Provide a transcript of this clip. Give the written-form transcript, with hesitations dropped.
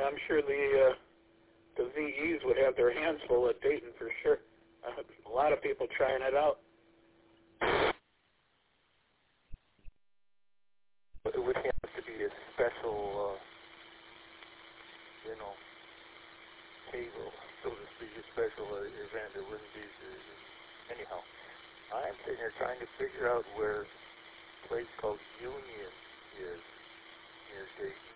I'm sure the VEs would have their hands full at Dayton for sure. A lot of people trying it out. But it would have to be a special, table, so to speak, a special event. It wouldn't be, anyhow. I'm sitting here trying to figure out where a place called Union is near Dayton.